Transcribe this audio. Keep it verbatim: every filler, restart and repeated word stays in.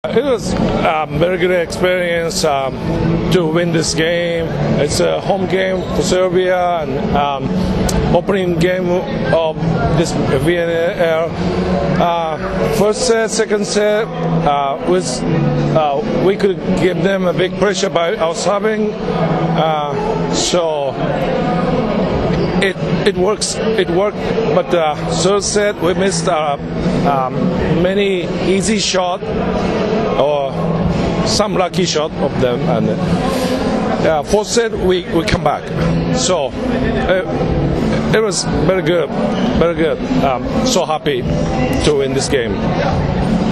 It was a um, very good experience um, to win this game. It's a home game for Serbia and um, opening game of this V N L. Uh, first set, second set, uh, was uh, we could give them a big pressure by our serving. Uh, so. It it works it worked, but uh, third set we missed uh, um, many easy shot or some lucky shot of them, and uh, fourth set we, we come back. So uh, it was very good, very good. Um, so happy to win this game.